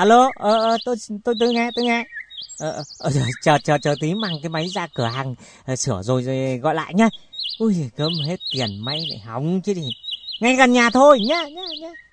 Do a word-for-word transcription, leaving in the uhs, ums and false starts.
Alo, ờ, ờ, tôi, tôi, tôi nghe, tôi nghe. Ờ, ờ, chờ, chờ, chờ tí mang cái máy ra cửa hàng ờ, sửa rồi rồi gọi lại nhá. Ui, gớm hết tiền máy lại hỏng chứ gì. Ngay gần nhà thôi nhá, nhá, nhá.